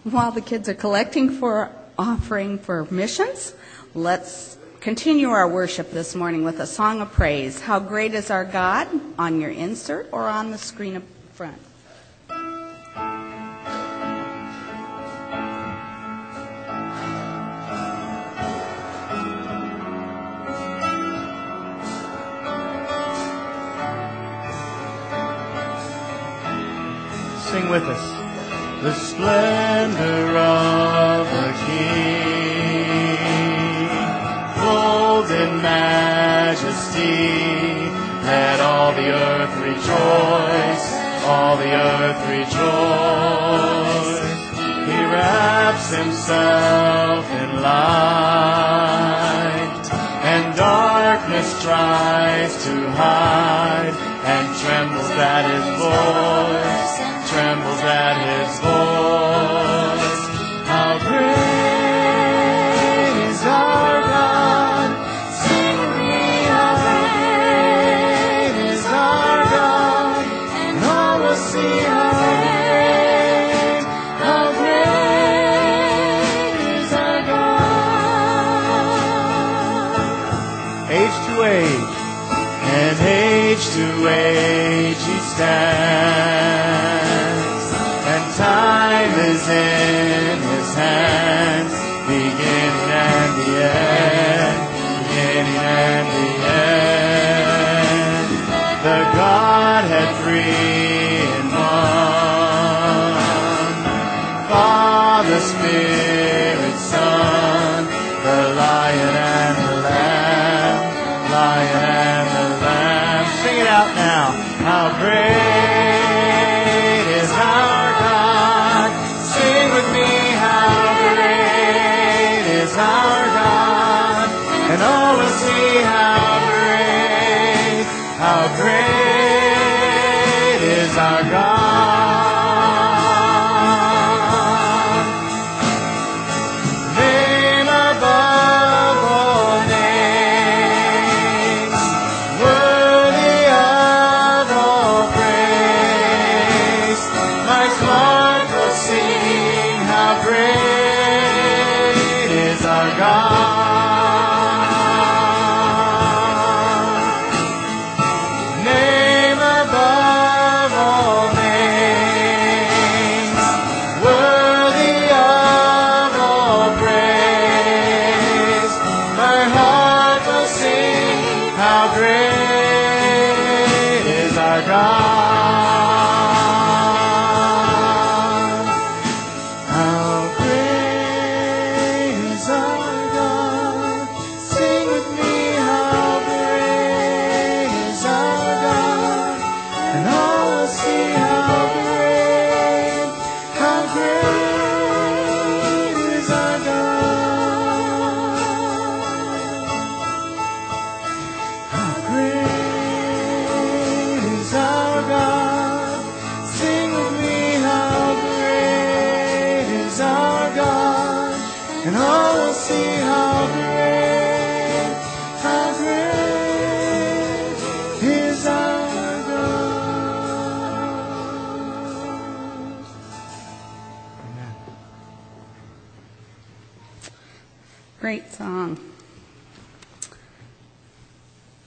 While the kids are collecting for offering for missions, let's continue our worship this morning with a song of praise. How Great is Our God, on your insert or on the screen up front. Sing with us. The splendor of the King, clothed in majesty, let all the earth rejoice, all the earth rejoice. He wraps himself in light, and darkness tries to hide, and trembles at his voice, trembles at his voice. How great is our God, sing with me, how great is our God, and all will see how great is our God. Age to age, and age to age he stands, and time is in his hands, beginning and the end, beginning and the end. The Godhead three in one, Father, Spirit, Son, the Lion and the Lamb, Lion and the Lamb. Sing it out now. How great is our God. Sing with me, how great is our God. And all will see how great is our God. Name above all names, worthy of all praise. My heart will sing, how great is our God. Name above all names, worthy of all praise. My heart will sing, how great is our God. How great is our God. Sing with me, how great is our God. And all will see how great is our God. How great is our God. Sing with me, how great is our God. And all will see how great is our God. Amen. Great song.